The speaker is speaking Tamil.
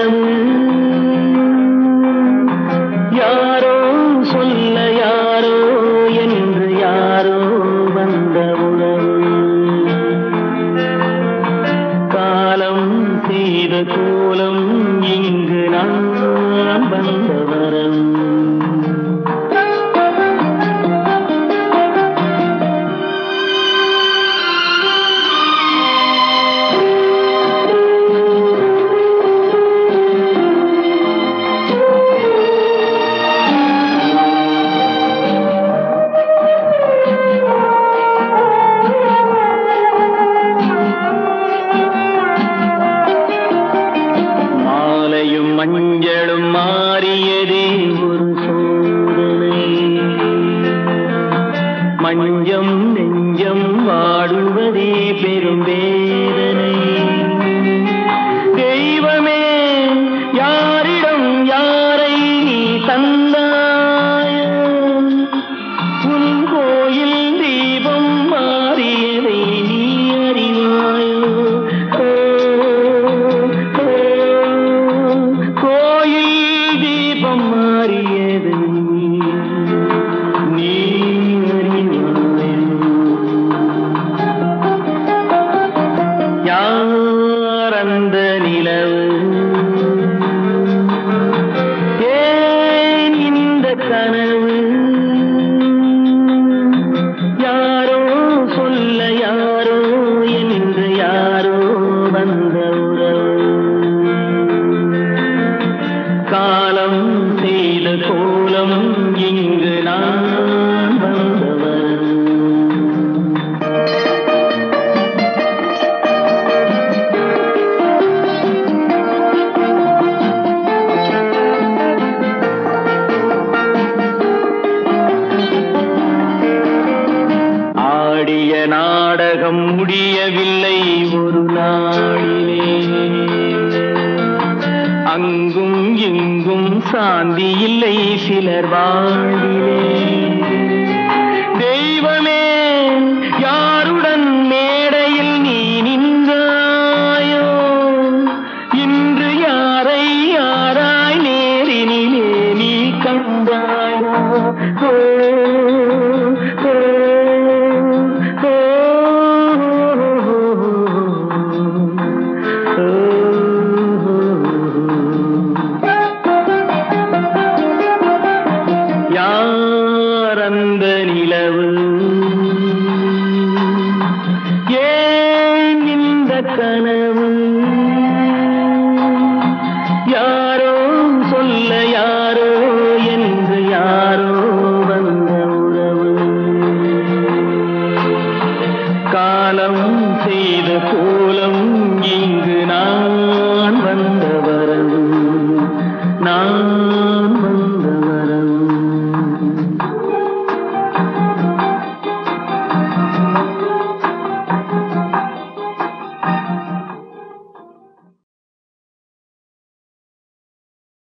நிலவு யாரோ சொல்ல யாரோ என்று யாரோ வந்த உறவு காலம் செய்த கோலம் இங்கு நான் வந்த வரம் மஞ்சளும் மாறியதே ஒரு சோதனை மஞ்சம் நெஞ்சம் வாடுவதே பெரும் வேதனை தெய்வமே யாரிடம் யாரை நீ தந்தாயோ உன் கோயில் தீபம் மாறியதை நீ அறிவாயோ மாறியது நீ யார் அந்த நிலவு ஏன் இந்த கனவு யாரோ சொல்ல யாரோ என்று யாரோ வந்த உறவு காலம் செய்த கோலம் இங்கு நான் வந்தவர் ஆடிய நாடகம் முடியவில்லை ஒரு நாளிலே அங்கும் இங்கும் சாந்தி இல்லை சிலர் வாழ்விலே தெய்வமே யாருடன் மேடையில் நீ நின்றாயோ இன்று யாரை யாராய் நேரினிலே நீ கண்டாயோ அந்த நிலவு ஏன் இந்த கனவு யாரோ சொல்ல யாரோ என்று யாரோ வந்த உறவு காலம் செய்த கோலம் இங்கு நான் வந்த வரம் நான்